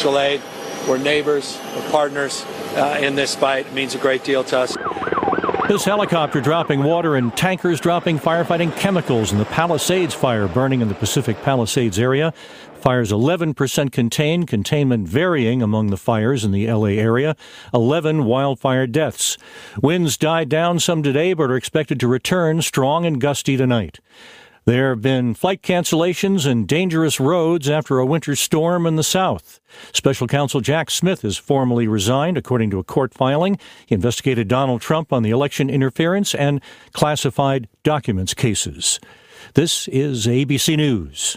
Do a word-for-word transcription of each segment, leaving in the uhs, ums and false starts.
mutual aid. We're neighbors, we're partners uh, in this fight. It means a great deal to us. This helicopter dropping water and tankers dropping firefighting chemicals in the Palisades fire burning in the Pacific Palisades area. Fire's eleven percent contained, containment varying among the fires in the L A area. eleven wildfire deaths. Winds died down some today but are expected to return strong and gusty tonight. There have been flight cancellations and dangerous roads after a winter storm in the south. Special counsel Jack Smith has formally resigned, according to a court filing. He investigated Donald Trump on the election interference and classified documents cases. This is A B C News.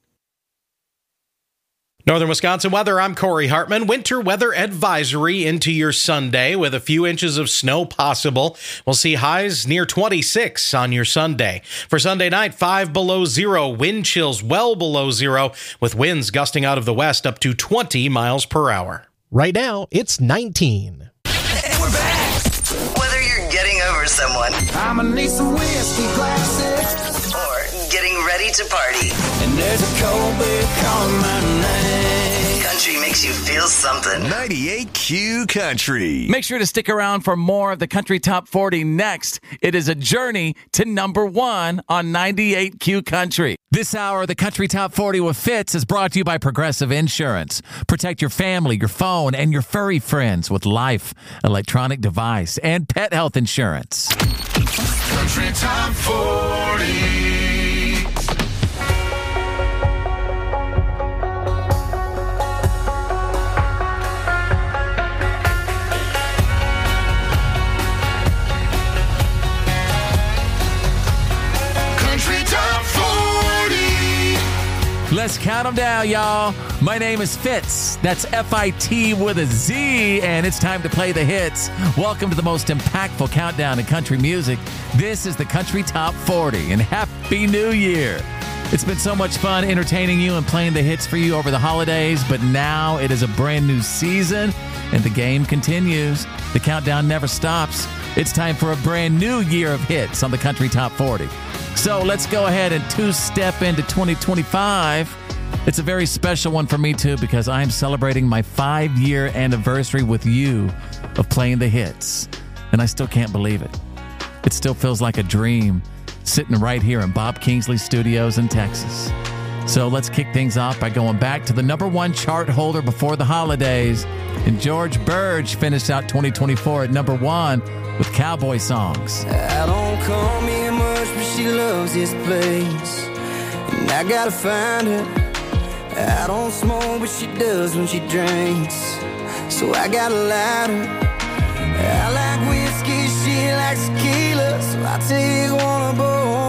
Northern Wisconsin weather, I'm Corey Hartman. Winter weather advisory into your Sunday with a few inches of snow possible. We'll see highs near twenty-six on your Sunday. For Sunday night, five below zero, wind chills well below zero, with winds gusting out of the west up to twenty miles per hour. Right now, it's nineteen. And we're back. Whether you're getting over someone, I'ma need some whiskey glasses, or getting ready to party, and there's a cold beer calling my name. country makes you feel something. ninety-eight Q Country. Make sure to stick around for more of the Country Top forty next. It is a journey to number one on ninety-eight Q Country. This hour, the Country Top forty with Fitz is brought to you by Progressive Insurance. Protect your family, your phone, and your furry friends with life, electronic device, and pet health insurance. Country Top forty. Let's count them down, y'all. My name is Fitz. That's F I T with a Z, and it's time to play the hits. Welcome to the most impactful countdown in country music. This is the Country Top forty, and Happy New Year. It's been so much fun entertaining you and playing the hits for you over the holidays, but now it is a brand new season, and the game continues. The countdown never stops. It's time for a brand new year of hits on the Country Top forty. So let's go ahead and two-step into twenty twenty-five. It's a very special one for me, too, because I'm celebrating my five-year anniversary with you of playing the hits. And I still can't believe it. It still feels like a dream sitting right here in Bob Kingsley Studios in Texas. So let's kick things off by going back to the number one chart holder before the holidays. And George Burge finished out twenty twenty-four at number one with Cowboy Songs. I don't call me much, but she loves this place, and I gotta find her. I don't smoke, but she does when she drinks, so I gotta light her. I like whiskey, she likes tequila, so I take one of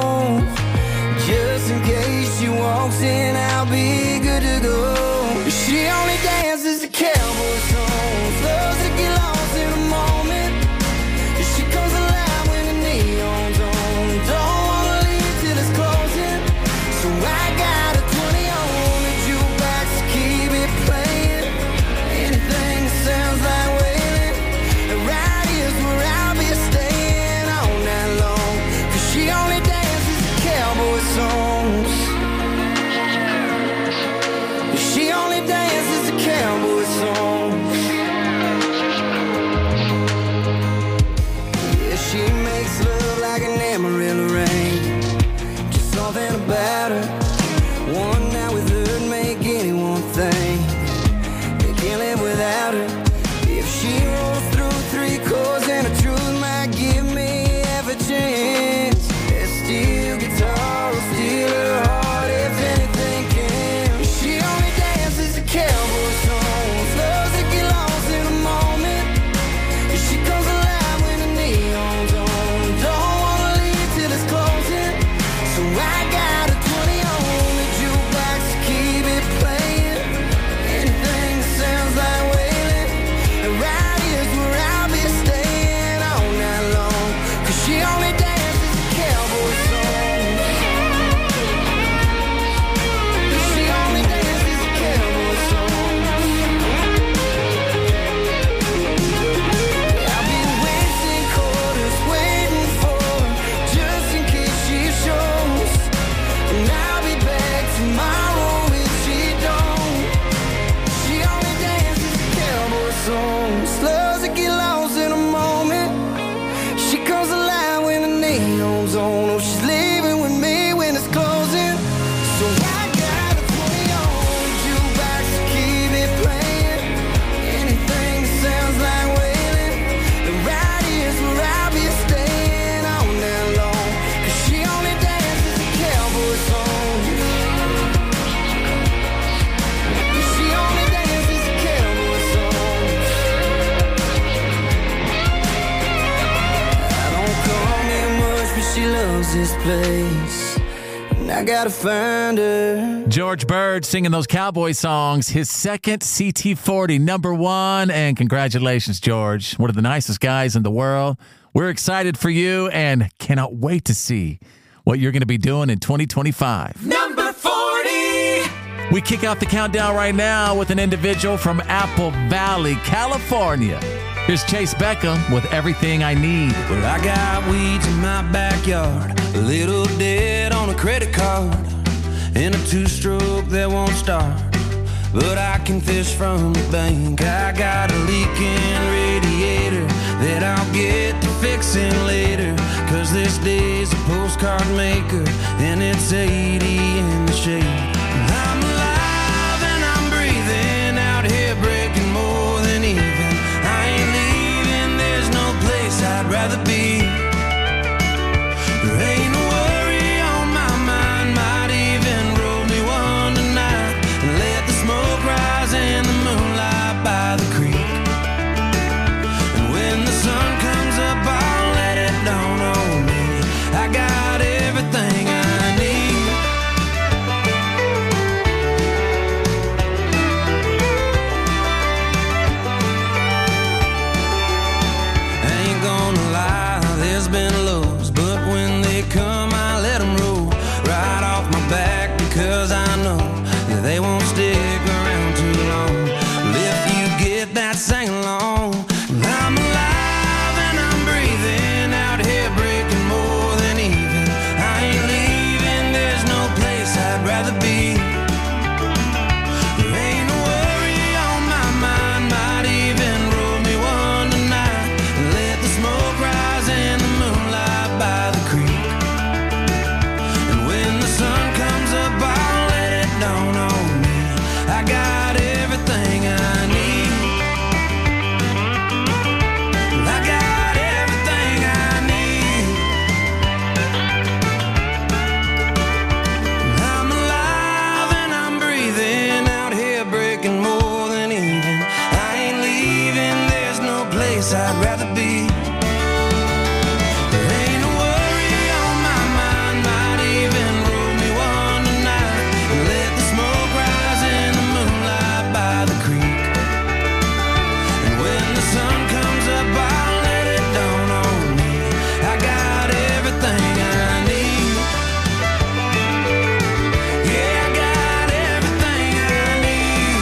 both. Just in case she walks in, I'll be good to go. She only dances to cowboy songs, loves to get lost in the moment. She comes alive when the neon's on. Don't wanna leave till it's closing, so I got a twenty on the jukebox to keep it playing. Anything that sounds like wailing, right here's where I'll be staying all night long. 'Cause she only dances to cowboy songs. She only dances to cowboy songs. loves this place, and I gotta find her. George Bird singing those cowboy songs, his second C T forty, number one. And congratulations, George. One of the nicest guys in the world. We're excited for you and cannot wait to see what you're going to be doing in twenty twenty-five. Number forty. We kick off the countdown right now with an individual from Apple Valley, California. Here's Chase Beckham with Everything I Need. Well, I got weeds in my backyard, a little debt on a credit card, and a two-stroke that won't start, but I can fish from the bank. I got a leaking radiator that I'll get to fixing later, cause this day's a postcard maker, and it's eighty in the shade. I'm alive and I'm breathing out here, breaking more than even. I ain't leaving, there's no place I'd rather be. There ain't no worry on my mind, might even roll me one tonight, and let the smoke rise in the moonlight by the creek. And when the sun comes up, I'll let it dawn on me. I got everything I need. I ain't gonna lie, there's been lows, but when they come, I let them roll right off my back, because I know that they won't stick around too long. Well, if you get that sing along, I'm alive and I'm breathing out here, breaking more than even. I ain't leaving, there's no place I'd rather be. There ain't no worry on my mind, might even roll me one tonight, and let the smoke rise in the moonlight by the creek. And when the sun comes up, I'll let it dawn on me. I got everything I need. I got everything I need. I'm alive and I'm breathing out here, breaking more than even. I ain't leaving, there's no place I'd rather be. There ain't no worry on my mind, might even roll me one tonight, and let the smoke rise in the moonlight by the creek. And when the sun comes up, I'll let it dawn on me. I got everything I need. Yeah, I got everything I need.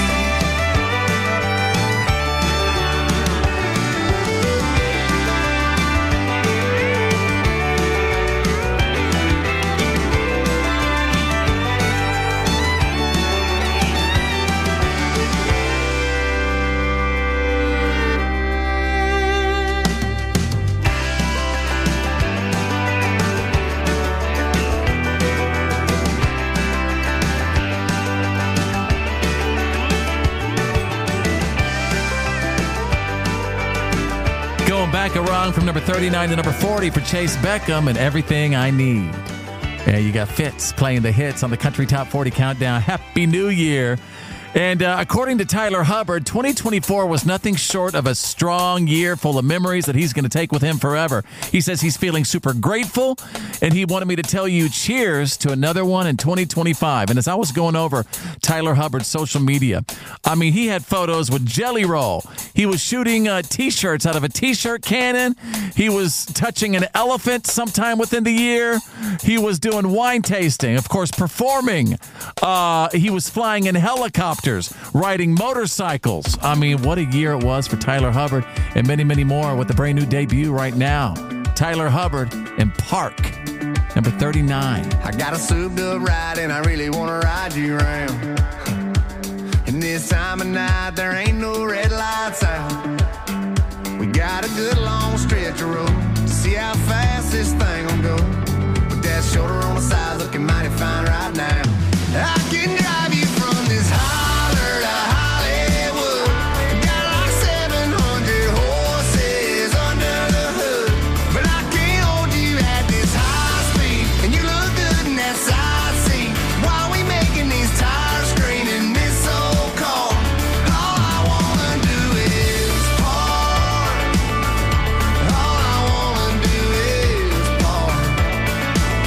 Going back a rung from number thirty-nine to number forty for Chase Beckham and Everything I Need. Yeah, you got Fitz playing the hits on the Country Top forty Countdown. Happy New Year. And uh, according to Tyler Hubbard, twenty twenty-four was nothing short of a strong year full of memories that he's going to take with him forever. He says he's feeling super grateful, and he wanted me to tell you cheers to another one in twenty twenty-five. And as I was going over Tyler Hubbard's social media, I mean, he had photos with Jelly Roll. He was shooting uh, T-shirts out of a T-shirt cannon. He was touching an elephant sometime within the year. He was doing wine tasting, of course, performing. Uh, he was flying in helicopters, riding motorcycles. I mean, what a year it was for Tyler Hubbard, and many, many more with the brand new debut right now. Tyler Hubbard in Park, number thirty-nine. I got a souped up ride and I really want to ride you around. And this time of night there ain't no red lights out. We got a good long stretch of road to see how fast this thing will go. With that shoulder on the side looking mighty fine right now. I can drive you from this holler to Hollywood. Got like seven hundred horses under the hood. But I can't hold you at this high speed. And you look good in that side seat. While we making these tires scream in this old car. All I wanna do is park. All I wanna do is park.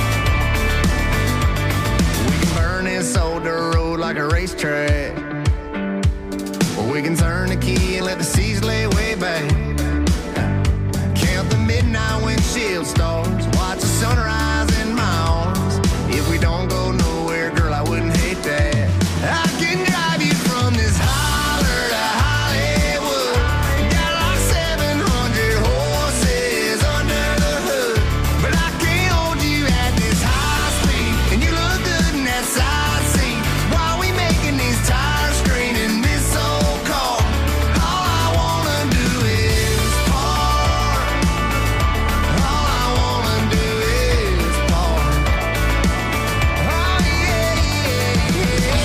can turn the key and let the seas lay way back. Count the midnight windshield stars, watch the sunrise in my arms. If we don't go nowhere, girl, I wouldn't hate that. I can drive you from this holler to Hollywood. Got like seven hundred horses under the hood, but I can't hold you at this high speed. And you look good in that side seat. Why we making these tires scream in this old car? All I wanna do is park. All I wanna do is park. Oh yeah, yeah, yeah.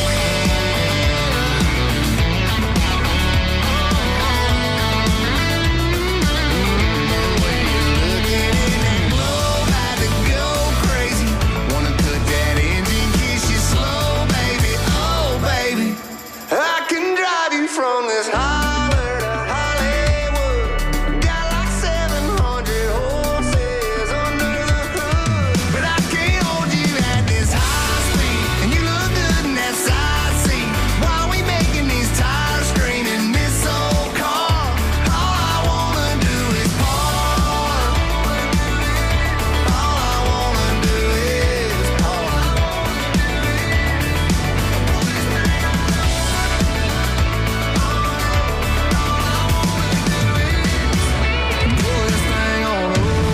I can drive you from this holler to Hollywood. Got like seven hundred horses under the hood, but I can't hold you at this high speed. And you look good in that side seat. Why we making these tires scream in this old car? All I wanna do is park. All I wanna do is park. Pull this thing on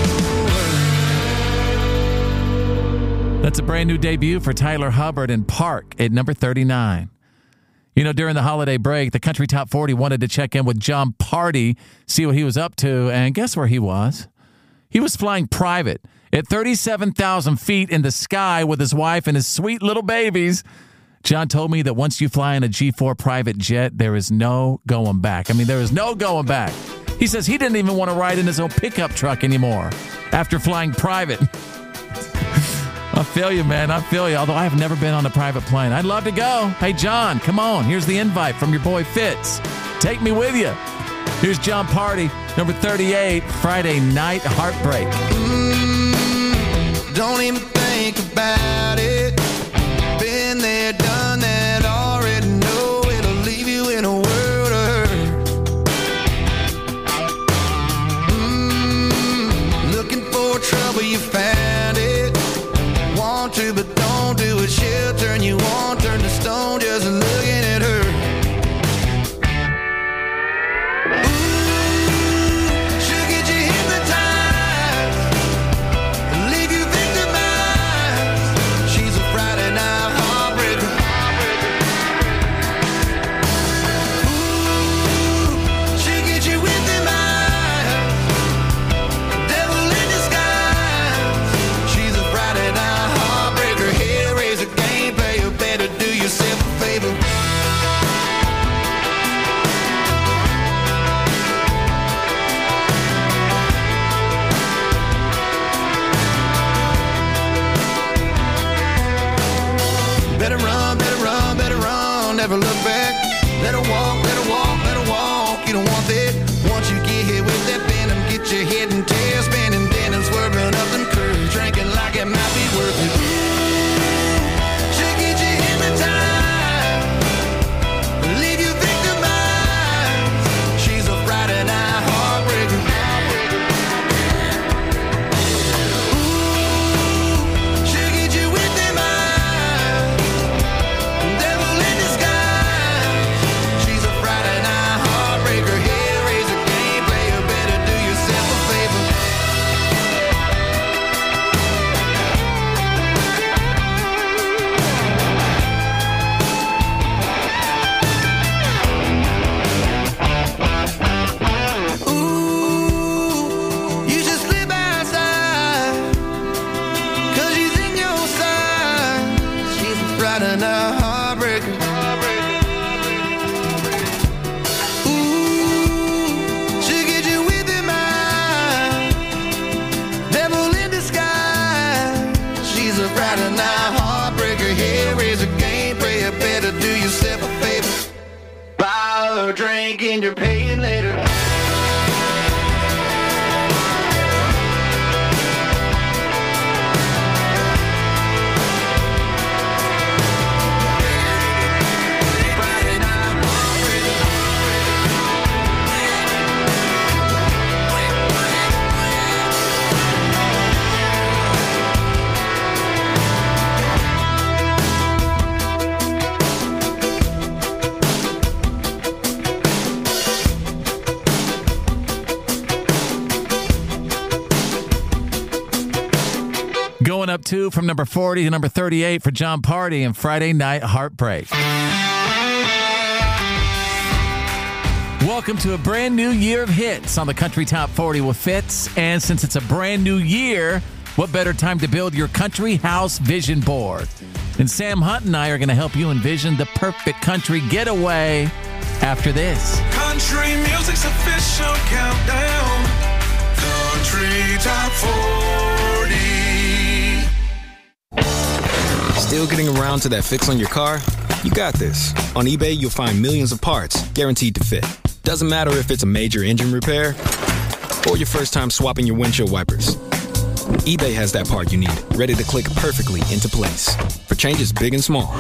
over. That's a brand new debut for Tyler Hubbard and Park at number thirty-nine. You know, during the holiday break, the Country Top forty wanted to check in with John Party, see what he was up to, and guess where he was? He was flying private at thirty-seven thousand feet in the sky with his wife and his sweet little babies. John told me that once you fly in a G four private jet, there is no going back. I mean, there is no going back. He says he didn't even want to ride in his own pickup truck anymore after flying private. I feel you, man. I feel you. Although I have never been on a private plane. I'd love to go. Hey, John, come on. Here's the invite from your boy Fitz. Take me with you. Here's John Party, number thirty-eight, Friday Night Heartbreak. Mm, don't even think about it. Been there, done that, already know it'll leave you in a world of hurt. Mm, looking for trouble, you found it. Want to, but don't do it. She'll turn you on, turn to stone, just looking at her. Ooh, she'll get you hypnotized, leave you victimized. She's a Friday night heartbreaker. Ooh, she'll get you with them eyes, devil in disguise. She's a Friday night heartbreaker. Hellraiser, gameplay, you better do yourself a favor. Better run, better run, better run, never look back. Let her walk, let her walk, let her walk. You don't want that. Once you get hit with that venom, get your head and tail spinning, then and swerving up them curves, drinking like it might be worth it. She'll get you hypnotized, leave you victimized. She's a Friday night heartbreaker. Ooh, she'll get you with them eyes, devil in disguise. She's a Friday night heartbreaker. Hellraiser, gameplay, you better do yourself a favor. Ooh, you should slip outside, 'cause she's in your side. She's a Friday night heartbreaker. Ooh, she'll get you with them eyes, devil in disguise. She's a Friday night heartbreaker. Hellraiser, gameplay, you better do yourself a favor. Buy her a drink and you're paying later. Friday night heartbreaker. Going up two from number forty to number thirty-eight for John Party and Friday Night Heartbreak. Welcome to a brand new year of hits on the Country Top forty with Fitz. And since it's a brand new year, what better time to build your country house vision board? And Sam Hunt and I are going to help you envision the perfect country getaway after this. Country music's official countdown. Country Top forty. Still getting around to that fix on your car? You got this. On eBay, you'll find millions of parts guaranteed to fit. Doesn't matter if it's a major engine repair or your first time swapping your windshield wipers. eBay has that part you need, ready to click perfectly into place for changes big and small.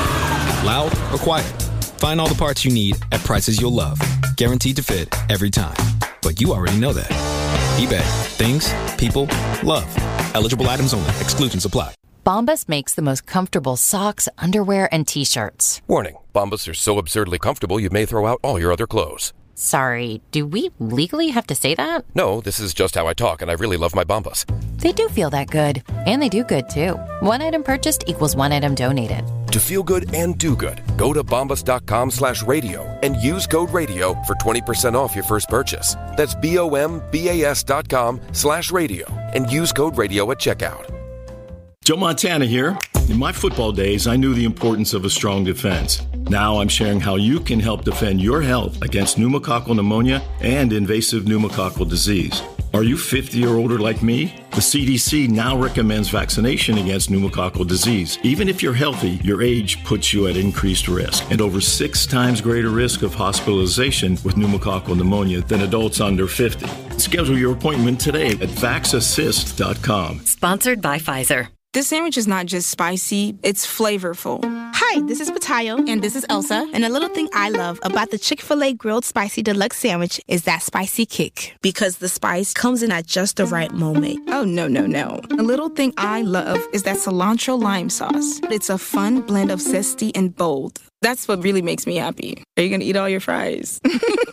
Loud or quiet, find all the parts you need at prices you'll love. Guaranteed to fit every time. But you already know that. eBay. Things. People. Love. Eligible items only. Exclusions apply. Bombas makes the most comfortable socks, underwear, and T-shirts. Warning. Bombas are so absurdly comfortable you may throw out all your other clothes. Sorry, do we legally have to say that? No, this is just how I talk, and I really love my Bombas. They do feel that good. And they do good, too. One item purchased equals one item donated. To feel good and do good, go to bombas.com slash radio and use code radio for twenty percent off your first purchase. That's B-O-M-B-A-S dot com slash radio and use code radio at checkout. Joe Montana here. In my football days, I knew the importance of a strong defense. Now I'm sharing how you can help defend your health against pneumococcal pneumonia and invasive pneumococcal disease. Are you fifty or older like me? The C D C now recommends vaccination against pneumococcal disease. Even if you're healthy, your age puts you at increased risk and over six times greater risk of hospitalization with pneumococcal pneumonia than adults under fifty. Schedule your appointment today at vax assist dot com. Sponsored by Pfizer. This sandwich is not just spicy, it's flavorful. Hi, this is Patayo. And this is Elsa. And a little thing I love about the Chick-fil-A Grilled Spicy Deluxe Sandwich is that spicy kick. Because the spice comes in at just the right moment. Oh, no, no, no. A little thing I love is that cilantro lime sauce. It's a fun blend of zesty and bold. That's what really makes me happy. Are you going to eat all your fries?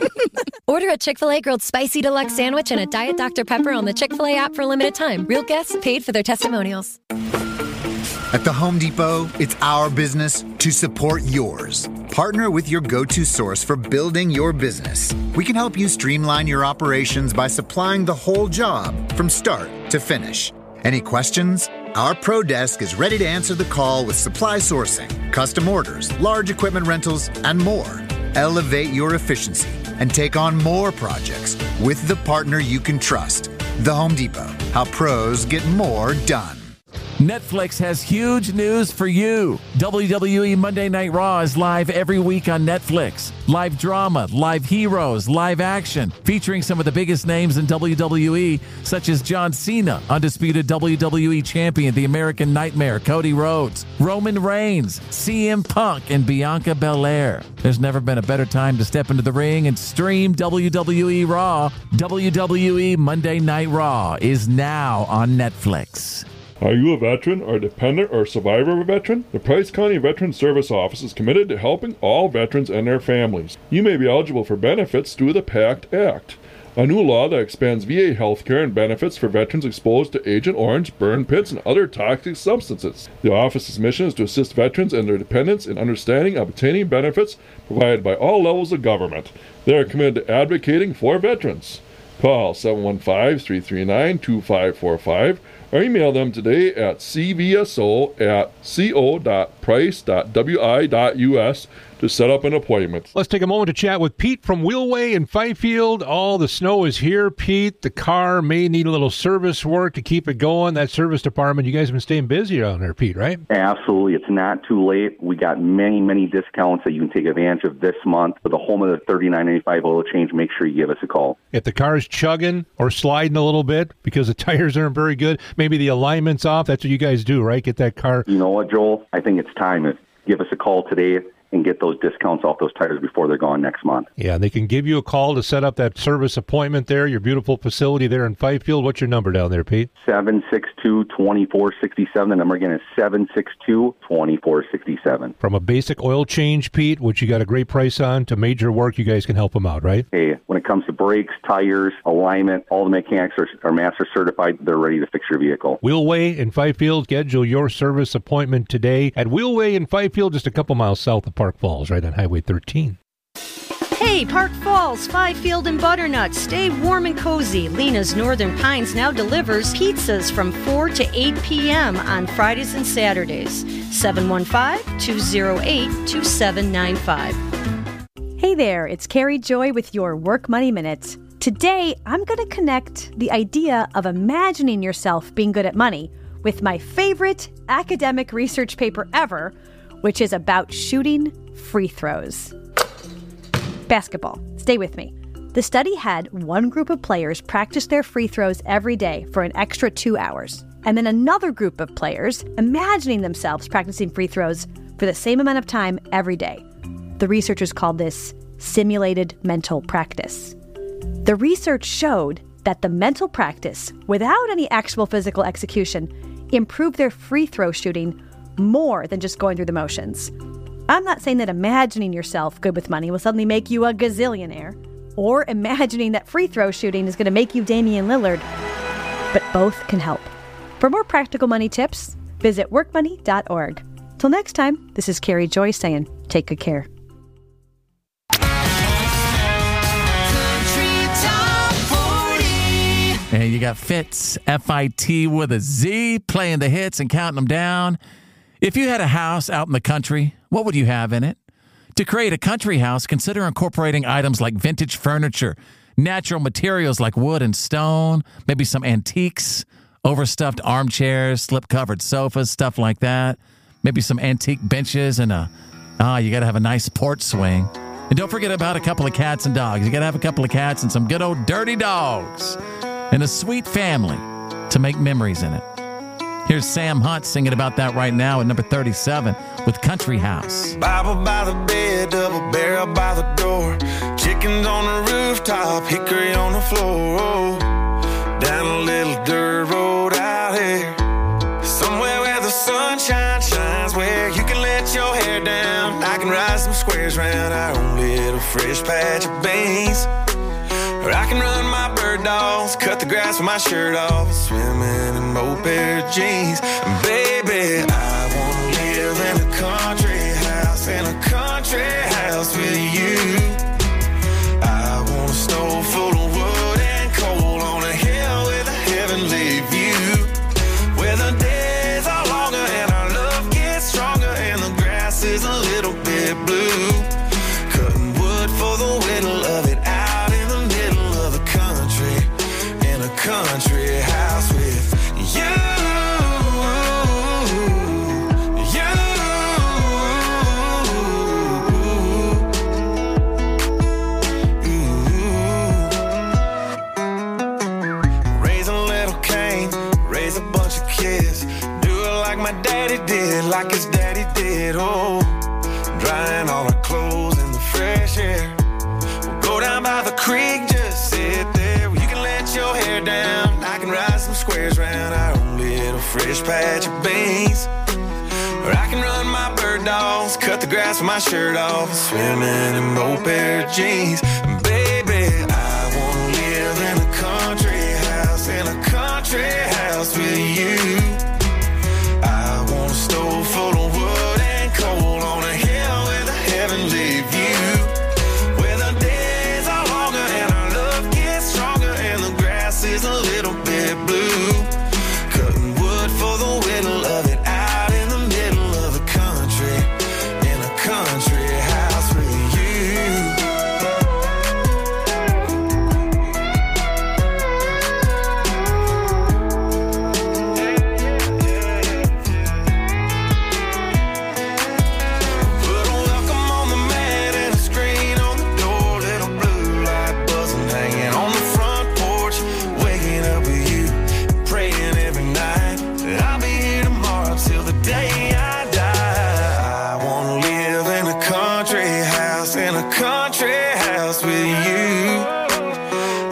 Order a Chick-fil-A Grilled Spicy Deluxe Sandwich and a Diet Doctor Pepper on the Chick-fil-A app for a limited time. Real guests paid for their testimonials. At the Home Depot, it's our business to support yours. Partner with your go-to source for building your business. We can help you streamline your operations by supplying the whole job from start to finish. Any questions? Our Pro Desk is ready to answer the call with supply sourcing, custom orders, large equipment rentals, and more. Elevate your efficiency and take on more projects with the partner you can trust. The Home Depot. How pros get more done. Netflix has huge news for you. W W E Monday Night Raw is live every week on Netflix. Live drama, live heroes, live action, featuring some of the biggest names in W W E, such as John Cena, undisputed W W E champion, the American Nightmare, Cody Rhodes, Roman Reigns, C M Punk, and Bianca Belair. There's never been a better time to step into the ring and stream W W E Raw. W W E Monday Night Raw is now on Netflix. Are you a veteran or dependent or survivor of a veteran? The Price County Veteran Service Office is committed to helping all veterans and their families. You may be eligible for benefits through the PACT Act, a new law that expands V A health care and benefits for veterans exposed to Agent Orange, burn pits, and other toxic substances. The office's mission is to assist veterans and their dependents in understanding and obtaining benefits provided by all levels of government. They are committed to advocating for veterans. Call seven one five, three three nine, two five four five or email them today at c v s o at co dot price dot w i dot u s to set up an appointment. Let's take a moment to chat with Pete from Wheelway in Fifield. All the snow is here, Pete. The car may need a little service work to keep it going. That service department, you guys have been staying busy down there, Pete, right? Absolutely. It's not too late. We got many, many discounts that you can take advantage of this month. For the home of the thirty-nine ninety-five oil change, make sure you give us a call. If the car is chugging or sliding a little bit because the tires aren't very good, maybe the alignment's off, that's what you guys do, right? Get that car. You know what, Joel? I think it's time. Give us a call today and get those discounts off those tires before they're gone next month. Yeah, and they can give you a call to set up that service appointment there, your beautiful facility there in Fifield. What's your number down there, Pete? seven six two, two four six seven. The number again is seven six two, two four six seven. From a basic oil change, Pete, which you got a great price on, to major work, you guys can help them out, right? Hey, when it comes to brakes, tires, alignment, all the mechanics are, are master certified. They're ready to fix your vehicle. Wheelway in Fifield, schedule your service appointment today at Wheelway in Fifield, just a couple miles south of Park Falls, right on Highway thirteen. Hey, Park Falls, Fifield, and Butternut. Stay warm and cozy. Lena's Northern Pines now delivers pizzas from four to eight p.m. on Fridays and Saturdays. seven one five, two oh eight, two seven nine five. Hey there, it's Carrie Joy with your Work Money Minute. Today, I'm going to connect the idea of imagining yourself being good at money with my favorite academic research paper ever, which is about shooting free throws. Basketball. Stay with me. The study had one group of players practice their free throws every day for an extra two hours, and then another group of players imagining themselves practicing free throws for the same amount of time every day. The researchers called this simulated mental practice. The research showed that the mental practice, without any actual physical execution, improved their free throw shooting more than just going through the motions. I'm not saying that imagining yourself good with money will suddenly make you a gazillionaire, or imagining that free throw shooting is going to make you Damian Lillard, but both can help. For more practical money tips, visit work money dot org. Till next time, this is Carrie Joy saying, take good care. And you got Fitz, F I T with a Z, playing the hits and counting them down. If you had a house out in the country, what would you have in it? To create a country house, consider incorporating items like vintage furniture, natural materials like wood and stone, maybe some antiques, overstuffed armchairs, slip-covered sofas, stuff like that. Maybe some antique benches and a, ah, you got to have a nice porch swing. And don't forget about a couple of cats and dogs. You got to have a couple of cats and some good old dirty dogs. And a sweet family to make memories in it. Here's Sam Hunt singing about that right now at number thirty-seven with Country House. Bible by the bed, double barrel by the door. Chickens on the rooftop, hickory on the floor. Down a little dirt road out here. Somewhere where the sunshine shines, where you can let your hair down. I can ride some squares round our own little fresh patch of beans. Or I can run my bird dogs, cut the grass with my shirt off, swimming in both pair of jeans. And baby, I wanna live in a country house, in a country house with you. I want a stove full of wood and coal on a hill with a heavenly view, where the days are longer and our love gets stronger and the grass is a little bit blue. Cutting wood for the whittle of it out in the middle of the country, in a country house with you. My daddy did, like his daddy did, oh, drying all our clothes in the fresh air. We'll go down by the creek, just sit there. You can let your hair down, I can ride some squares round our own little fresh patch of beans. Or I can run my bird dogs, cut the grass with my shirt off, swimming in both pair of jeans. And baby, I wanna live in a country house, in a country house with you. Stove full of wood and coal on a hill with a heavenly view, where the days are longer and our love gets stronger and the grass is a little bit blue. Cutting wood for the whittle of it out in the middle of the country, in a country house with you.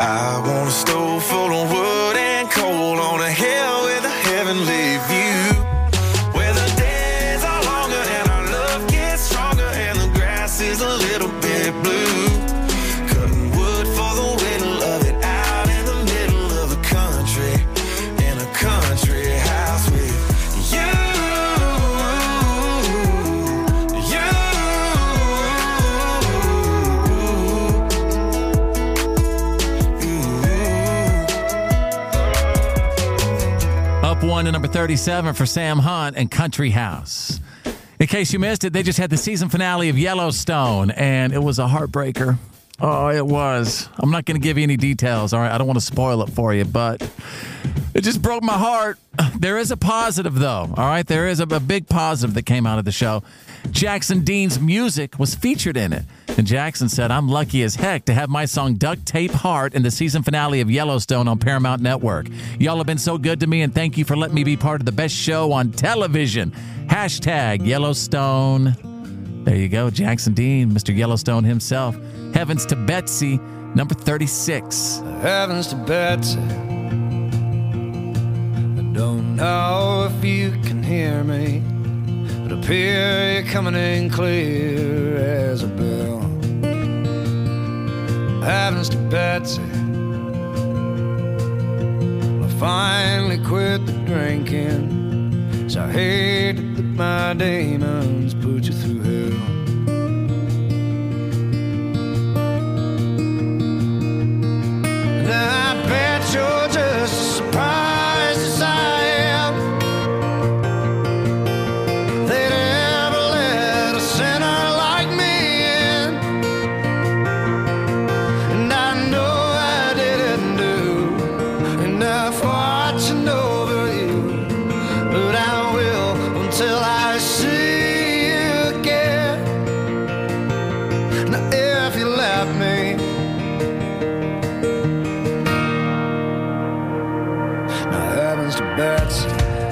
I want a stove full of wood and coal on a hill with a heavenly view. Where the days are longer and our love gets stronger and the grass is a little bit blue. Cutting wood for the winter, love it out in the middle of the country. In a country house with you. Up one to number thirty-seven for Sam Hunt and Country House. In case you missed it, they just had the season finale of Yellowstone, and it was a heartbreaker. Oh, it was. I'm not going to give you any details, all right? I don't want to spoil it for you, but it just broke my heart. There is a positive, though, all right? There is a, a big positive that came out of the show. Jackson Dean's music was featured in it. And Jackson said, I'm lucky as heck to have my song Duct Tape Heart in the season finale of Yellowstone on Paramount Network. Y'all have been so good to me, and thank you for letting me be part of the best show on television. Hashtag Yellowstone. There you go, Jackson Dean, Mister Yellowstone himself. Heavens to Betsy, number thirty-six. Heavens to Betsy. I don't know if you can hear me, but up here you're coming in clear as a bell. Heavens to Betsy. I finally quit the drinking, so I hated that my demons put you through hell. And I bet you're just as surprised as I am. They'd ever let a sinner like me in. And I know I didn't do enough watching over you, but I will until I see you again. Now if you left me, now heavens to Betsy.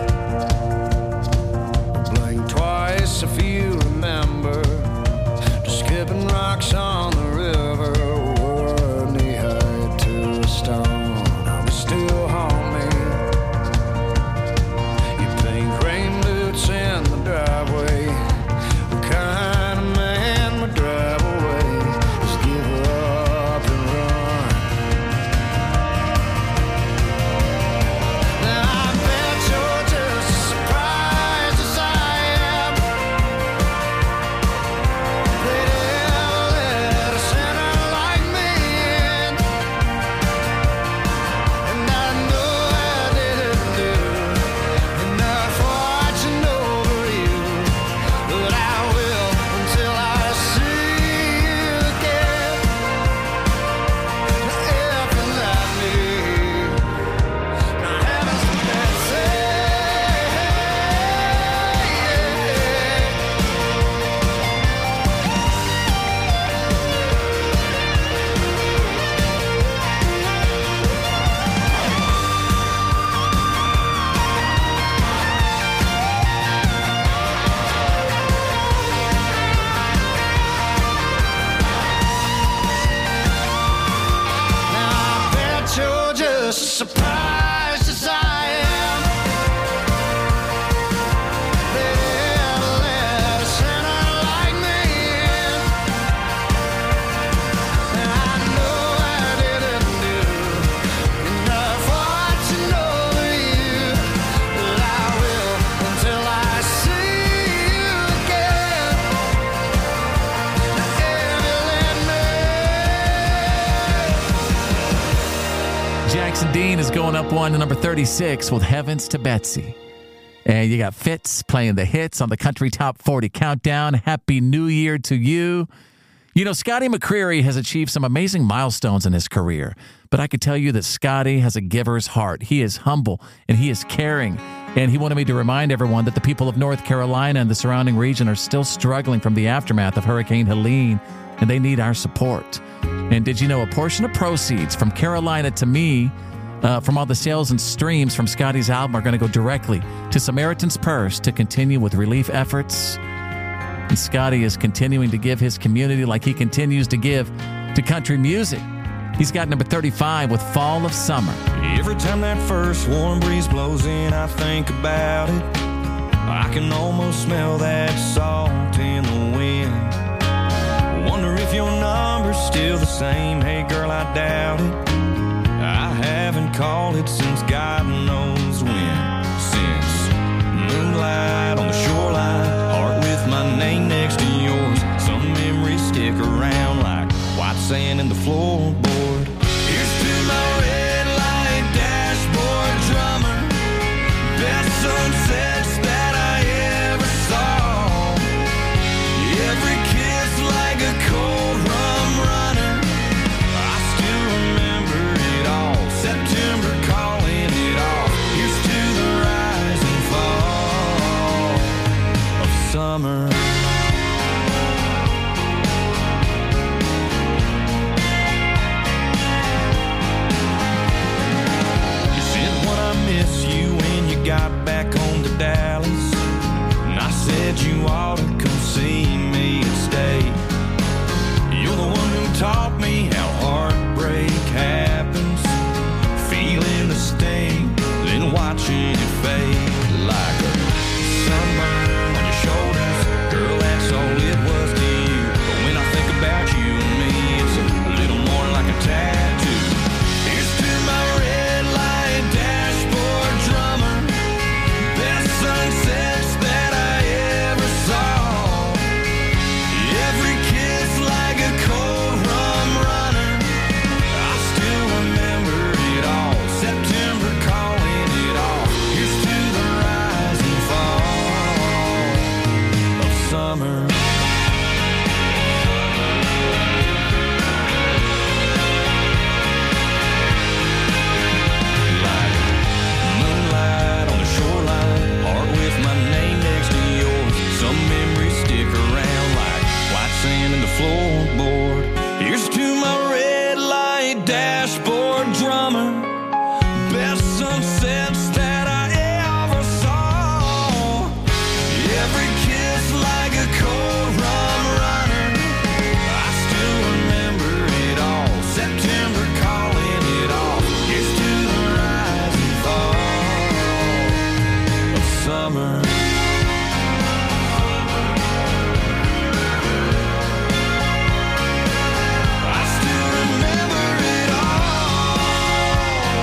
Blink twice if you remember, just skipping rocks on the river, or knee high to a stone. Are we still homie? You pink rain boots in the driveway. What kind of man would drive away? Just give up and run. Now I bet you're just as surprised as I am. They'd ever let a sinner like me in. And I know I didn't do enough watching over you, but I will until I see you again. Now if you love me, now heavens to Betsy. Now I bet you're just as surprised as I am. They'd ever let a sinner like me in. And I know I didn't do enough watching over you, but I will until I see you again. Now if you let me. Jackson Dean is going up one to number thirty-six with Heavens to Betsy. And you got Fitz playing the hits on the Country Top forty Countdown. Happy New Year to you. You know, Scotty McCreery has achieved some amazing milestones in his career, but I could tell you that Scotty has a giver's heart. He is humble and he is caring. And he wanted me to remind everyone that the people of North Carolina and the surrounding region are still struggling from the aftermath of Hurricane Helene, and they need our support. And did you know a portion of proceeds from Carolina to Me, uh, from all the sales and streams from Scotty's album, are going to go directly to Samaritan's Purse to continue with relief efforts. And Scotty is continuing to give his community like he continues to give to country music. He's got number thirty-five with Fall of Summer. Every time that first warm breeze blows in, I think about it. I can almost smell that salt in the wind. Wonder if your number's still the same. Hey girl, I doubt it. I haven't called it since God knows when. Since moonlight on the shoreline, heart with my name next to yours. Some memories stick around like white sand in the floorboard. Here's to my red light dashboard drummer, best sunsets that I ever saw. Every kiss like a cold rum runner. I still remember it all. September calling it off. Here's to the rise and fall of summer. Got back home to Dallas, and I said you ought to come see me and stay. You're the one who taught me how heartbreak happens, feeling the sting, then watching it fade like a sunburn on your shoulders. Girl, that's all it was to you. But when I think about you and me, it's a little more like a tattoo. Here's to my red light dashboard drummer, sunsets that I ever saw. Every kiss like a cold rum runner. I still remember it all. September calling it off. Here's to the rise and fall of summer. Like moonlight on the shoreline, with my name next to yours. Some memories stick around like white sand in the floorboard. Here's to my red light dashboard drummer, best sunsets that I ever saw. Every kiss like a cold rum runner. I still remember it all. September calling it off. Here's to the rise and fall of summer. I still remember it all.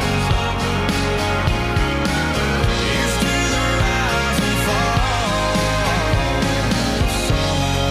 Here's to the rise and fall of summer.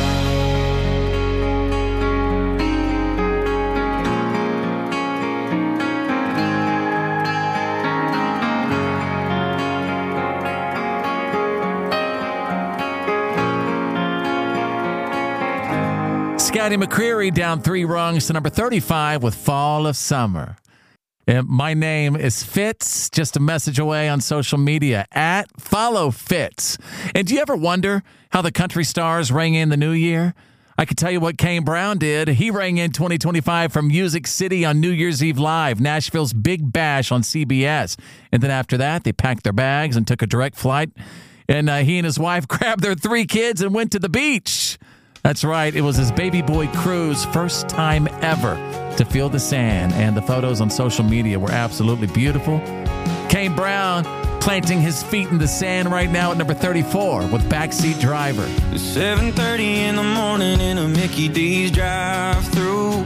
Scotty McCreery down three rungs to number thirty-five with Fall of Summer. And my name is Fitz, just a message away on social media, at Follow Fitz. And do you ever wonder how the country stars rang in the new year? I can tell you what Kane Brown did. He rang in twenty twenty-five from Music City on New Year's Eve Live, Nashville's Big Bash on C B S. And then after that, they packed their bags and took a direct flight. And uh, he and his wife grabbed their three kids and went to the beach. That's right. It was his baby boy Crew's first time ever to feel the sand, and the photos on social media were absolutely beautiful. Kane Brown planting his feet in the sand right now at number thirty-four with Backseat Driver. It's seven thirty in the morning in a Mickey D's drive-thru.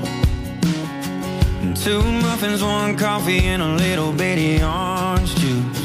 Two muffins, one coffee, and a little bitty orange juice.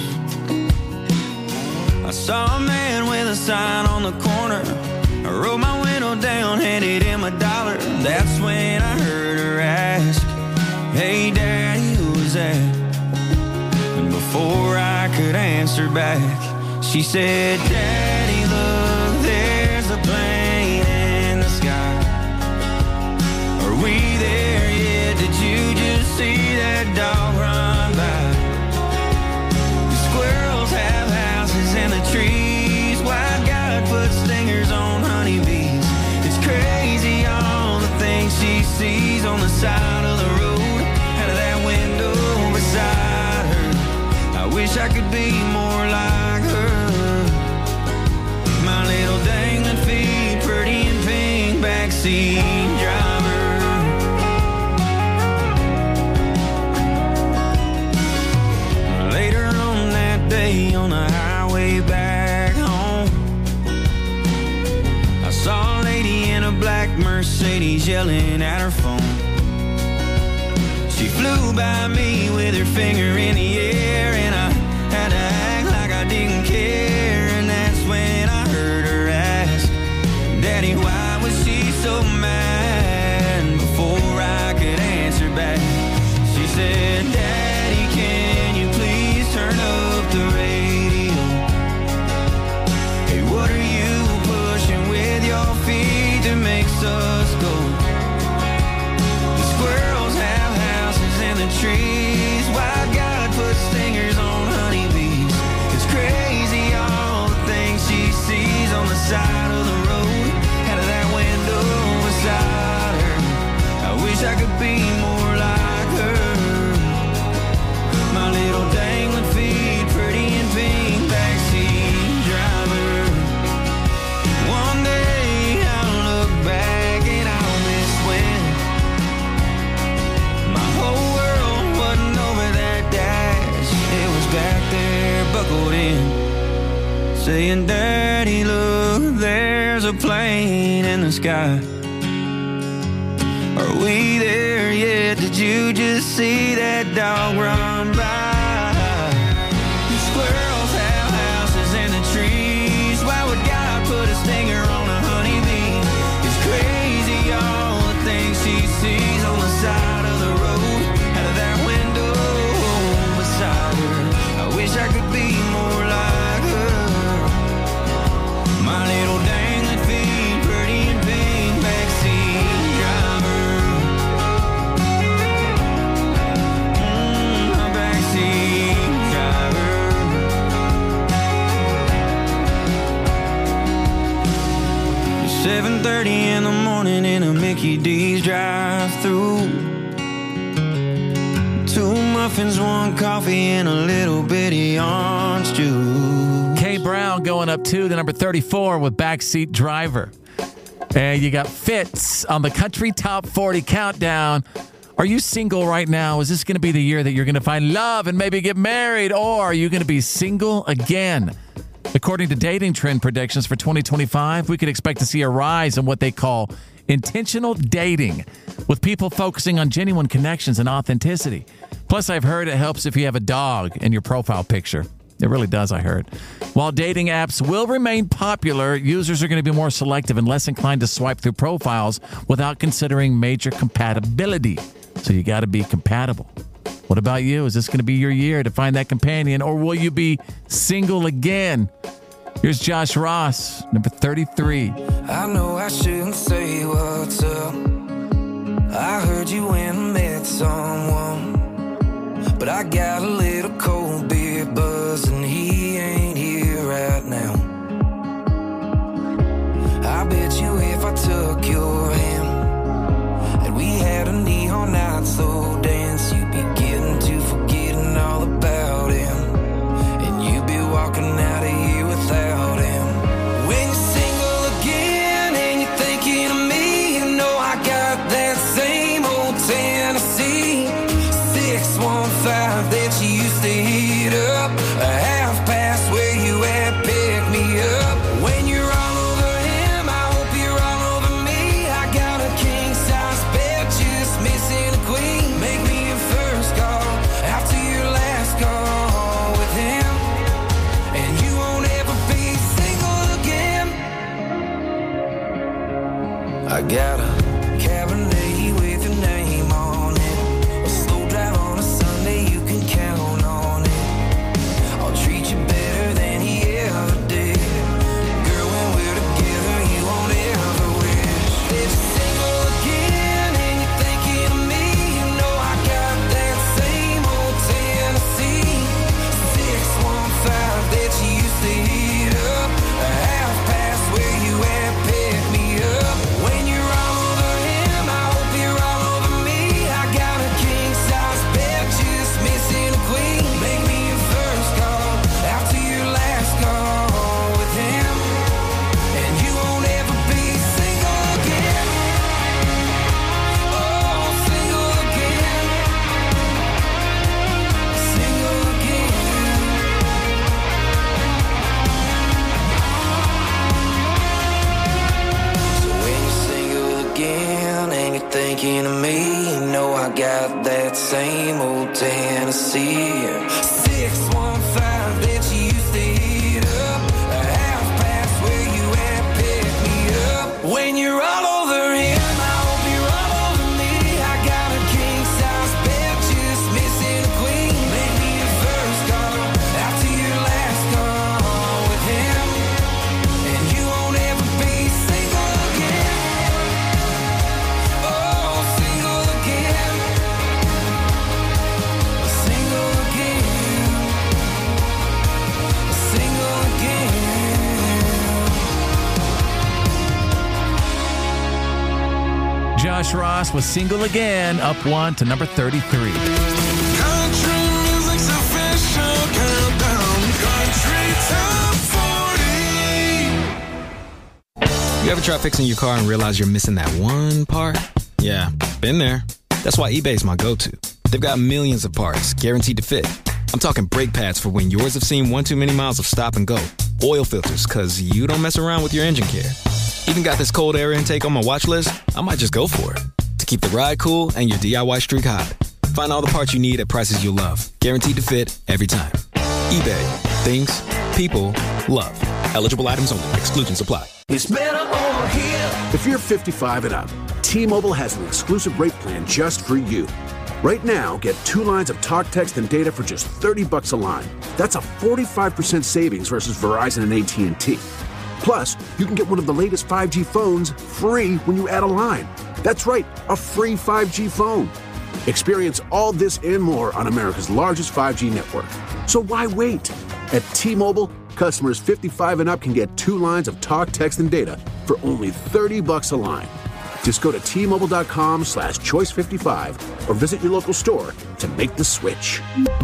I saw a man with a sign on the corner. I rolled my window down, handed him a dollar. That's when I heard her ask, "Hey Daddy, who's that?" And before I could answer back, she said, "Daddy, look, there's a plane in the sky. Are we there yet? Did you just see that dog run by? The squirrels have houses in the trees. White guy put stingers on honeybees. It's crazy all the things she sees on the side of the road, out of that window beside her. I wish I could be more like her. My little dangling feet, pretty and pink, backseat driver." lady's yelling at her phone. She flew by me with her finger in the air, and I had to act like I didn't care. And that's when I heard her ask, Daddy, why was she so mad? Before I could answer back, she said, Daddy, can you please turn up the radio? Hey, what are you pushing with your feet that makes us go? The squirrels have houses in the trees. Why God put stingers on honeybees? It's crazy all the things she sees on the side of the road, out of that window beside her. I wish I could be more like her. My little dangling feet, pretty and pink, backseat driver. One day I'll look back and I'll miss when my whole world wasn't over that dash. It was back there buckled in, saying, Daddy, look, there's a plane in the sky. Are we there yet? Did you just see that dog run by? The squirrels have houses in the trees. Why would God put a stinger on a honeybee? It's crazy all the things she sees on the side of the road, out of that window beside her. I wish I could be more like her. My little dangling feet, pretty and pink, backseat driver. Mm, my backseat driver. It's seven thirty in the morning in a Mickey D's drive-thru. Two muffins, one coffee, and a little bitty orange juice. Kay Brown going up to the number thirty-four with Backseat Driver. And you got Fitz on the Country Top forty Countdown. Are you single right now? Is this going to be the year that you're going to find love and maybe get married? Or are you going to be single again? According to dating trend predictions for twenty twenty-five, we could expect to see a rise in what they call intentional dating, with people focusing on genuine connections and authenticity. Plus, I've heard it helps if you have a dog in your profile picture. It really does, I heard. While dating apps will remain popular, users are going to be more selective and less inclined to swipe through profiles without considering major compatibility. So you got to be compatible. What about you? Is this going to be your year to find that companion, or will you be single again? Here's Josh Ross, number thirty-three. I know I shouldn't say what's up. I heard you went and met someone, but I got a little cold beer buzz and he ain't here right now. I bet you if I took your hand and we had a neon night slow dance, you'd be getting to forgetting all about him, and you'd be walking out of here without him. When you're single again and you're thinking of me, you know I got that same old Tennessee six one five that you used to heat up, a half past where you at, pick me up. When you're all over him, I hope you're all over me. I got a king size bed, just missing a queen. Make me your first call after your last call with him, and you won't ever be single again. I got a Cabernet with your name on it, a slow drive on a Sunday, you can count on it. got that same old Tennessee. six one five that you used to hit up, a half past where you at, pick me up. When you're all over him, I hope you're all over me. I got a king size bed, just missing a queen. Make me your first call after your last call with him, and you won't ever be single again. Oh, single again, single again, single again. Josh Ross was Single Again, up one to number thirty-three. Country music's official countdown. Country Top forty. You ever try fixing your car and realize you're missing that one part? Yeah, been there. That's why eBay's my go-to. They've got millions of parts, guaranteed to fit. I'm talking brake pads for when yours have seen one too many miles of stop and go. Oil filters, because you don't mess around with your engine care. Even got this cold air intake on my watch list. I might just go for it. To keep the ride cool and your D I Y streak hot. Find all the parts you need at prices you'll love. Guaranteed to fit every time. eBay. Things. People. Love. Eligible items only. Exclusions apply. It's better over here. If you're fifty-five and up, T-Mobile has an exclusive rate plan just for you. Right now, get two lines of talk, text, and data for just thirty bucks a line. That's a forty-five percent savings versus Verizon and A T and T. Plus, you can get one of the latest five G phones free when you add a line. That's right, a free five G phone. Experience all this and more on America's largest five G network. So why wait? At T-Mobile, customers fifty-five and up can get two lines of talk, text, and data for only thirty bucks a line. Just go to T-Mobile.com slash choice 55 or visit your local store to make the switch.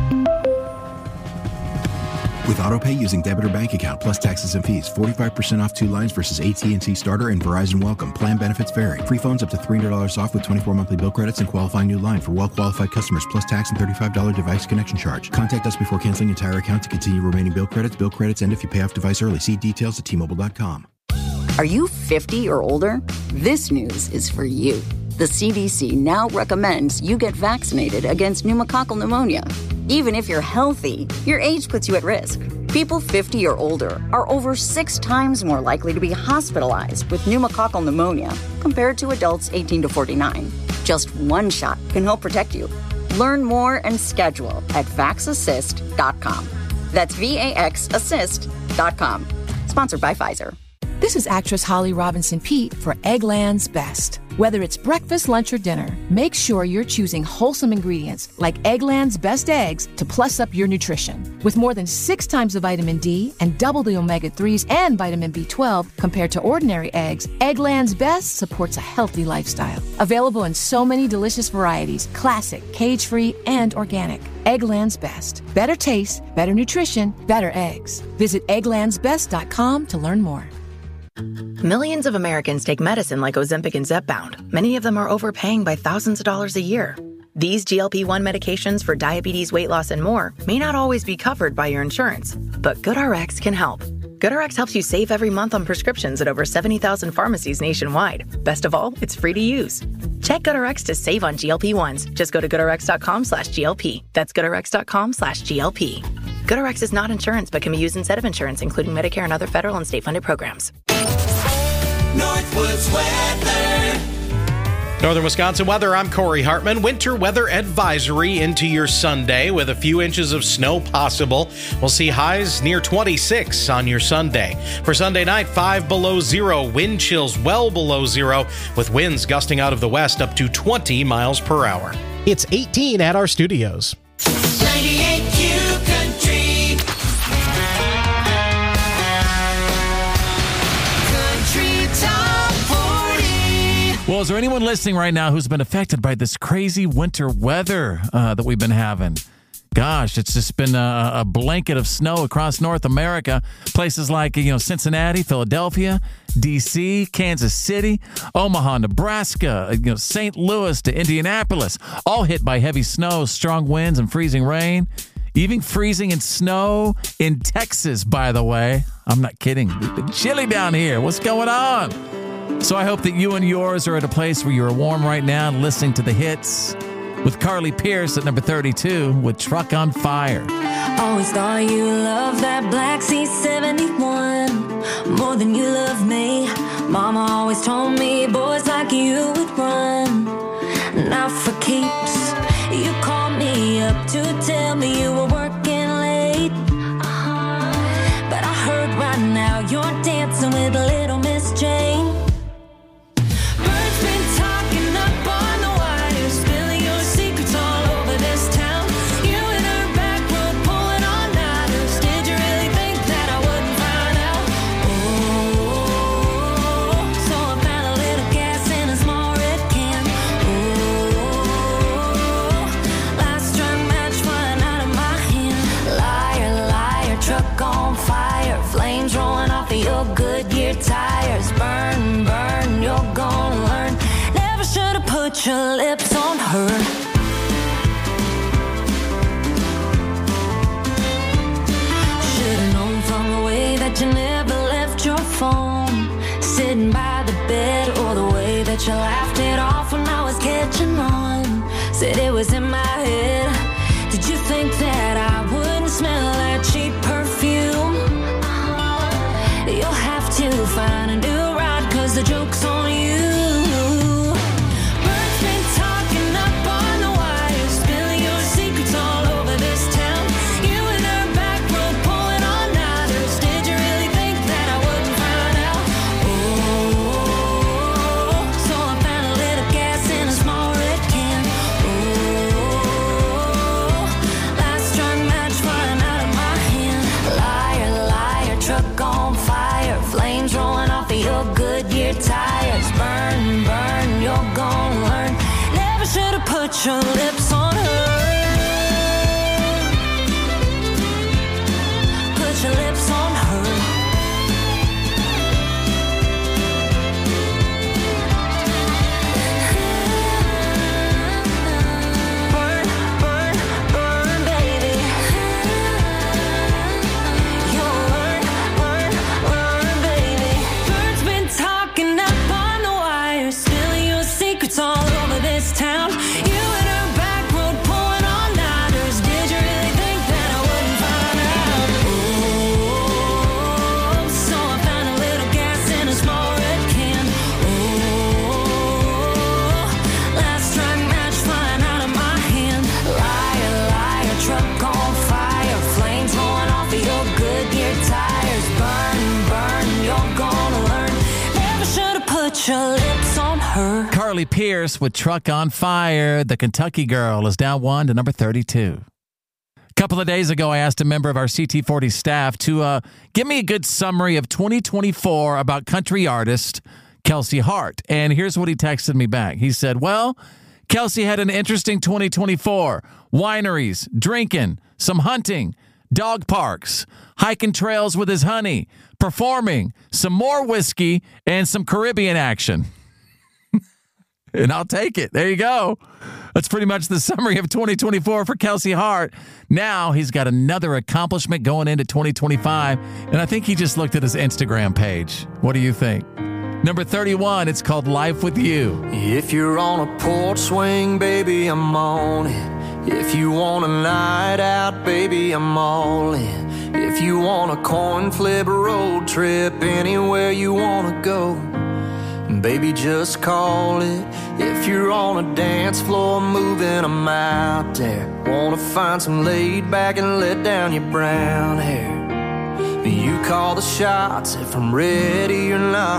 With AutoPay using debit or bank account plus taxes and fees, forty-five percent off two lines versus A T and T Starter and Verizon Welcome. Plan benefits vary. Free phones up to three hundred dollars off with twenty-four monthly bill credits and qualifying new line for well-qualified customers plus tax and thirty-five dollars device connection charge. Contact us before canceling entire account to continue remaining bill credits. Bill credits end if you pay off device early. See details at T Mobile dot com. Are you fifty or older? This news is for you. The C D C now recommends you get vaccinated against pneumococcal pneumonia. Even if you're healthy, your age puts you at risk. People fifty or older are over six times more likely to be hospitalized with pneumococcal pneumonia compared to adults eighteen to forty-nine. Just one shot can help protect you. Learn more and schedule at vax assist dot com. That's V A X assist dot com. Sponsored by Pfizer. This is actress Holly Robinson Peete for Eggland's Best. Whether it's breakfast, lunch, or dinner, make sure you're choosing wholesome ingredients like Eggland's Best Eggs to plus up your nutrition. With more than six times the vitamin D and double the omega threes and vitamin B twelve compared to ordinary eggs, Eggland's Best supports a healthy lifestyle. Available in so many delicious varieties, classic, cage-free, and organic. Eggland's Best. Better taste, better nutrition, better eggs. Visit egglands best dot com to learn more. Millions of Americans take medicine like Ozempic and Zepbound. Many of them are overpaying by thousands of dollars a year. These G L P one medications for diabetes, weight loss, and more may not always be covered by your insurance, but GoodRx can help. GoodRx helps you save every month on prescriptions at over seventy thousand pharmacies nationwide. Best of all, it's free to use. Check GoodRx to save on G L P ones. Just go to goodrx.com slash GLP. That's goodrx.com slash GLP. GoodRx is not insurance, but can be used instead of insurance, including Medicare and other federal and state-funded programs. Northwoods weather. Northern Wisconsin weather, I'm Corey Hartman. Winter weather advisory into your Sunday with a few inches of snow possible. We'll see highs near twenty-six on your Sunday. For Sunday night, five below zero. Wind chills well below zero with winds gusting out of the west up to twenty miles per hour. It's eighteen at our studios. ninety-eight Q Country. Well, is there anyone listening right now who's been affected by this crazy winter weather uh, that we've been having? Gosh, it's just been a, a blanket of snow across North America. Places like, you know, Cincinnati, Philadelphia, D C, Kansas City, Omaha, Nebraska, you know, Saint Louis to Indianapolis, all hit by heavy snow, strong winds, and freezing rain. Even freezing and snow in Texas, by the way. I'm not kidding. It's been chilly down here. What's going on? So I hope that you and yours are at a place where you're warm right now, listening to the hits. with Carly Pierce at number thirty-two with Truck on Fire. Always thought you loved that Black C seventy-one more than you love me. Mama always told me boys like you would run, not for keeps. You called me up to tell me you were working late, but I heard right now you're dancing with little Miss Jane. Birds been talking up on the wire, spilling your secrets all over this town. You and her back road pulling all nighters. Did you really think that I wouldn't find out? Oh, so I found a little gas in a small red can. Oh, last strung match flying out of my hand. Liar, liar, truck on fire, flames rolling off of your Goodyear tires. Burn, burn, you're gonna learn. Never should have put your lips on her. Should've known from the way that you never left your phone sitting by the bed, or the way that you laughed it off when I was catching on. Said it was in my head. Did you think that I wouldn't smell that cheap perfume? You'll have to find a new ride, cause the joke's on you. Birds been talking up on the wire, spilling your secrets all over this town. You and her back road pulling all nighters. Did you really think that I wouldn't find out? Oh, so I found a little gas in a small red can. Oh, last strung match flying out of my hand. Liar, liar, truck on fire, flames rolling off of your Goodyear tires. Burn, burn, you're gonna learn. Never should have put your lips on her. Put your lips on her. Burn, burn, burn, baby. You'll learn, learn, learn, baby. Birds been talking up on the wire, spilling your secrets all over this town. You and her back road pulling all nighters. Did you really think that I wouldn't find out? Oh, so I found a little gas in a small red can. Oh, last strung match flying out of my hand. Liar, liar, truck on fire, flames rolling off of your Goodyear tires. Burn, burn, you're gonna learn. Never should have put your lips on her. Carly Pierce with Truck on Fire. The Kentucky Girl is down one to number thirty-two. A couple of days ago, I asked a member of our C T forty staff to uh, give me a good summary of twenty twenty-four about country artist Kelsey Hart. And here's what he texted me back. He said, well, Kelsey had an interesting twenty twenty-four. Wineries, drinking, some hunting, dog parks, hiking trails with his honey, performing, some more whiskey, and some Caribbean action. And I'll take it. There you go. That's pretty much the summary of twenty twenty-four for Kelsey Hart. Now he's got another accomplishment going into twenty twenty-five, and I think he just looked at his Instagram page. What do you think? Number thirty-one, it's called Life with You. If you're on a porch swing, baby, I'm on it. If you want a night out, baby, I'm all in. If you want a coin flip road trip, anywhere you want to go, baby, just call it. If you're on a dance floor moving, I'm out there. Wanna find some laid back and let down your brown hair. You call the shots if I'm ready or not,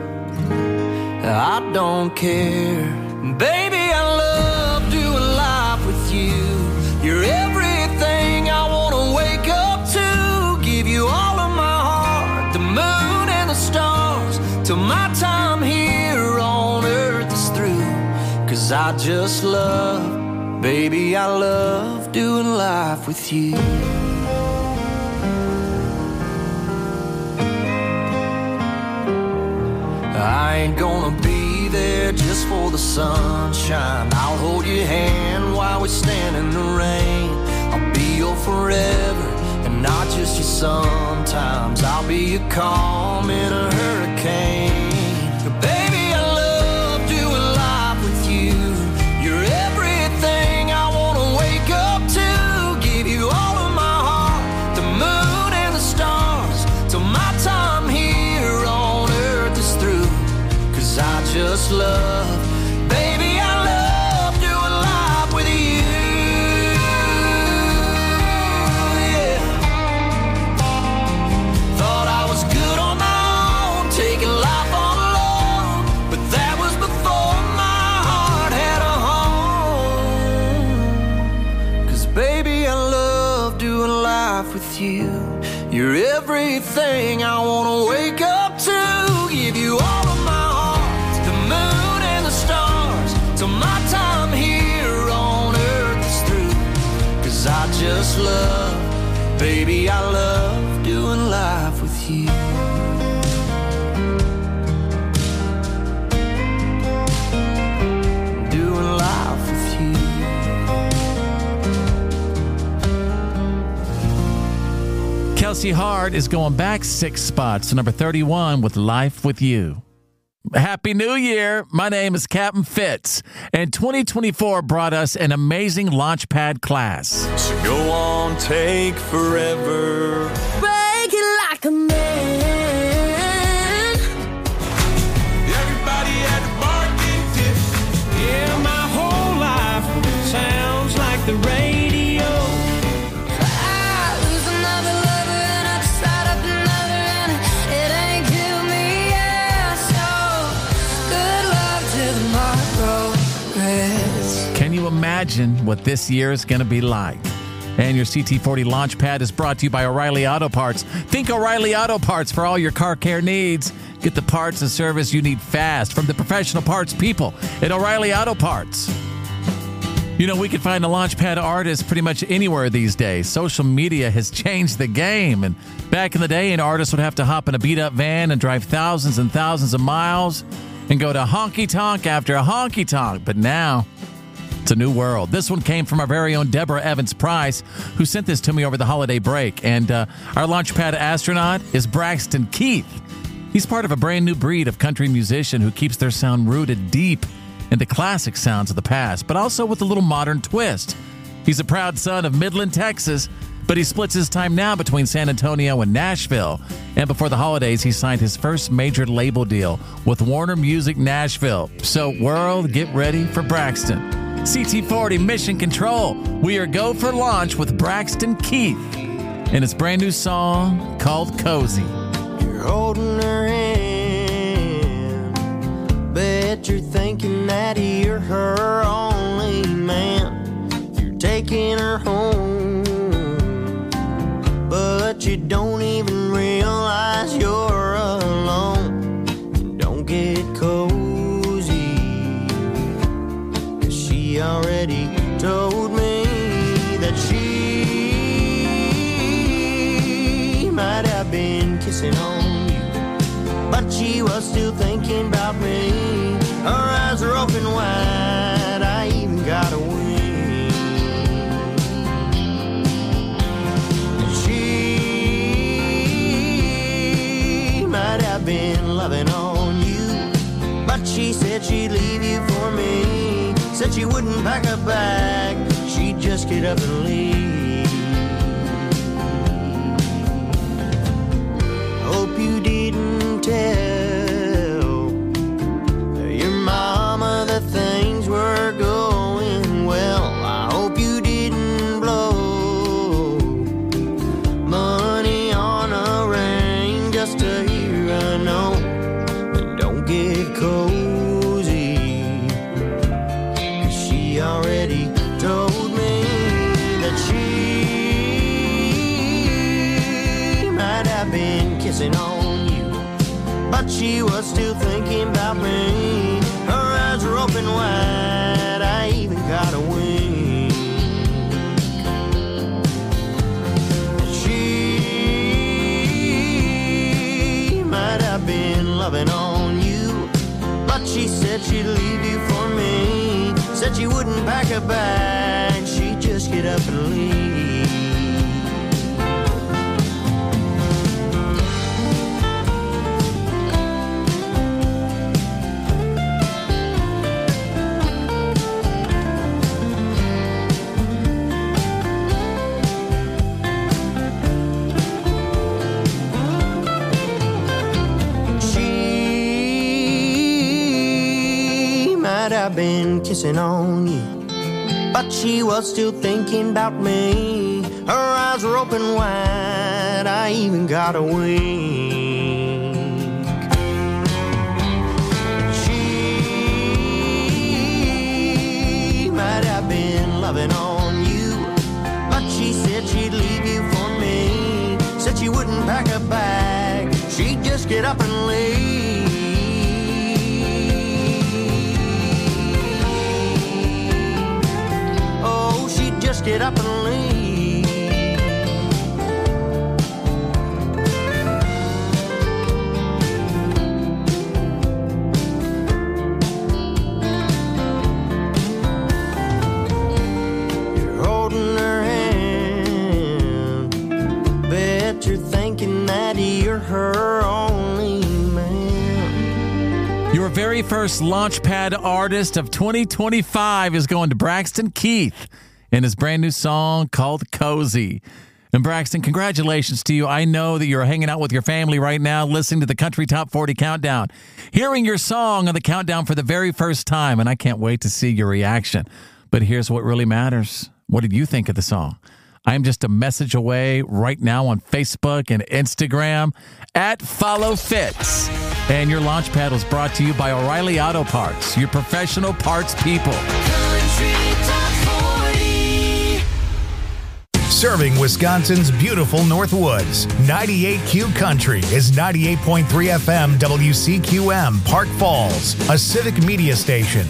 I don't care. Baby, I love doing life with you. You're everything I wanna wake up to. Give you all of my heart, the moon and the stars, till my time here on earth is through. Cause I just love, baby, I love doing life with you. I ain't gonna be there just for the sunshine. I'll hold your hand while we stand in the rain. I'll be your forever and not just your sometimes. I'll be your calm in a hurricane. Baby, I love doing life with you. You're everything just love. Baby, I love doing life with you. Yeah. Thought I was good on my own, taking life all alone, but that was before my heart had a home. 'Cause baby, I love doing life with you. You're everything I wanna wake up to. Give you all of my heart, the moon and the stars, till my time here on earth is through. 'Cause I just love, baby, I love doing life with you. Doing life with you. Kelsey Hart is going back six spots to number thirty-one with Life with You. Happy New Year. My name is Captain Fitz, and twenty twenty-four brought us an amazing Launchpad class. So go on, take forever. Break it like a man. Everybody at the bar get tips. Yeah, my whole life sounds like the radio. Can you imagine what this year is going to be like? And your C T forty Launchpad is brought to you by O'Reilly Auto Parts. Think O'Reilly Auto Parts for all your car care needs. Get the parts and service you need fast from the professional parts people at O'Reilly Auto Parts. You know, we can find a Launchpad artist pretty much anywhere these days. Social media has changed the game. And back in the day, an artist would have to hop in a beat-up van and drive thousands and thousands of miles and go to honky-tonk after a honky-tonk. But now, it's a new world. This one came from our very own Deborah Evans Price, who sent this to me over the holiday break. And uh, our Launchpad astronaut is Braxton Keith. He's part of a brand new breed of country musician who keeps their sound rooted deep in the classic sounds of the past, but also with a little modern twist. He's a proud son of Midland, Texas, but he splits his time now between San Antonio and Nashville. And before the holidays, he signed his first major label deal with Warner Music Nashville. So, world, get ready for Braxton. C T forty Mission Control. We are go for launch with Braxton Keith and his brand new song called Cozy. You're holding her hand. Bet you're thinking that you're her only man. You're taking her home, but you don't even realize you're alone. Don't get cozy, 'cause she already told me that she might have been kissing on you, but she was still thinking about me. Her eyes are open wide, I even got a wing. Might have been loving on you, but she said she'd leave you for me. Said she wouldn't pack a bag, she'd just get up and leave. Hope you didn't tell your mama that things were going well. I hope you didn't blow money on a ring just to hear I know. And don't get cozy, 'cause she already told me that she might have been kissing on you, but she was still thinking about me. Her eyes were open wide, I even got a wink. She might have been loving on you, but she said she'd leave you for me. Said she wouldn't pack a bag, she'd just get up and leave. kissing on you. But she was still thinking about me. Her eyes were open wide, I even got a wink. She might have been loving on you, but she said she'd leave you for me. Said she wouldn't pack a bag, she'd just get up and leave. Oh, she'd just get up and leave. You're holding her hand, bet you're thinking that you're her only man. Your very first Launchpad artist of twenty twenty-five is going to Braxton Keith in his brand new song called Cozy. And Braxton, congratulations to you. I know that you're hanging out with your family right now, listening to the Country Top forty Countdown, hearing your song on the countdown for the very first time, and I can't wait to see your reaction. But here's what really matters. What did you think of the song? I'm just a message away right now on Facebook and Instagram at Follow Fitz. And your Launchpad was brought to you by O'Reilly Auto Parts, your professional parts people. Serving Wisconsin's beautiful North Woods, ninety-eight Q Country is ninety-eight point three F M W C Q M, Park Falls, a civic media station.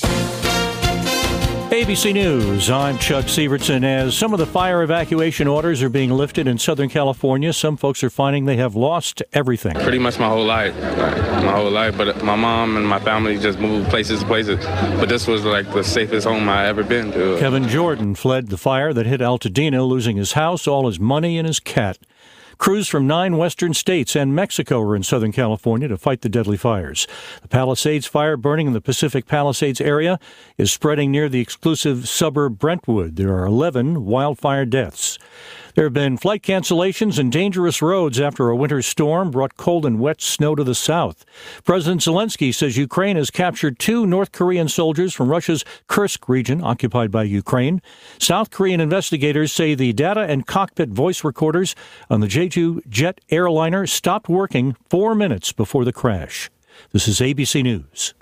A B C News, I'm Chuck Sievertson. As some of the fire evacuation orders are being lifted in Southern California, some folks are finding they have lost everything. Pretty much my whole life, like, my whole life. But my mom and my family just moved places to places. But this was like the safest home I ever been to. Kevin Jordan fled the fire that hit Altadena, losing his house, all his money, and his cat. Crews from nine western states and Mexico are in Southern California to fight the deadly fires. The Palisades fire burning in the Pacific Palisades area is spreading near the exclusive suburb Brentwood. There are eleven wildfire deaths. There have been flight cancellations and dangerous roads after a winter storm brought cold and wet snow to the south. President Zelensky says Ukraine has captured two North Korean soldiers from Russia's Kursk region, occupied by Ukraine. South Korean investigators say the data and cockpit voice recorders on the Jeju jet airliner stopped working four minutes before the crash. This is A B C News.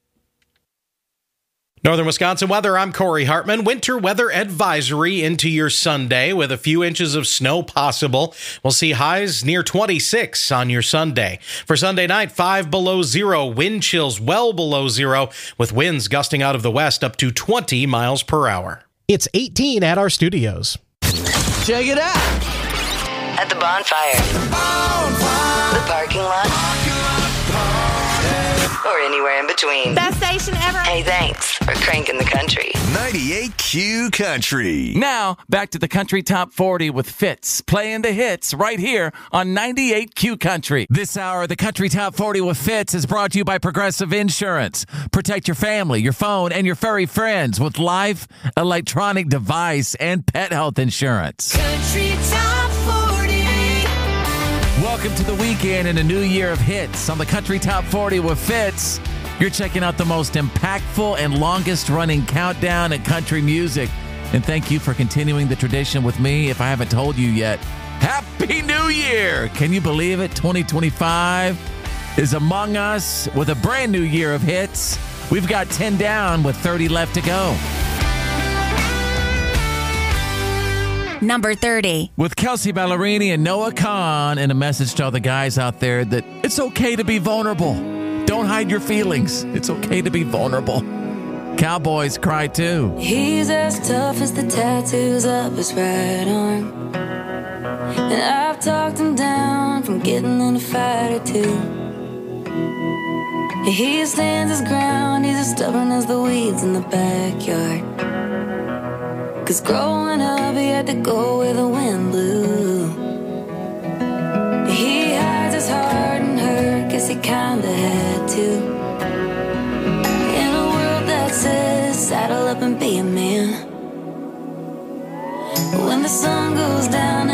Northern Wisconsin weather, I'm Corey Hartman. Winter weather advisory into your Sunday with a few inches of snow possible. We'll see highs near twenty-six on your Sunday. For Sunday night, five below zero, wind chills well below zero, with winds gusting out of the west up to twenty miles per hour. It's eighteen at our studios. Check it out. At the bonfire. The bonfire. The parking lot. Or anywhere in between. Best station ever. Hey, thanks for cranking the country. ninety-eight Q Country. Now, back to the Country Top forty with Fitz, playing the hits right here on ninety-eight Q Country. This hour, the Country Top forty with Fitz is brought to you by Progressive Insurance. Protect your family, your phone, and your furry friends with life, electronic device, and pet health insurance. Country Top forty. Welcome to the weekend and a new year of hits on the Country Top forty with Fitz. You're checking out the most impactful and longest-running countdown in country music. And thank you for continuing the tradition with me. If I haven't told you yet, Happy New Year! Can you believe it? twenty twenty-five is among us with a brand new year of hits. We've got ten down with thirty left to go. Number thirty. With Kelsey Ballerini and Noah Kahan, and a message to all the guys out there that it's okay to be vulnerable. Don't hide your feelings. It's okay to be vulnerable. Cowboys cry too. He's as tough as the tattoos up his right arm, and I've talked him down from getting in a fight or two. He stands his ground, he's as stubborn as the weeds in the backyard. Cause growing up he had to go where the wind blew. He hides his heart and hurt, guess he kinda had to. In a world that says saddle up and be a man, when the sun goes down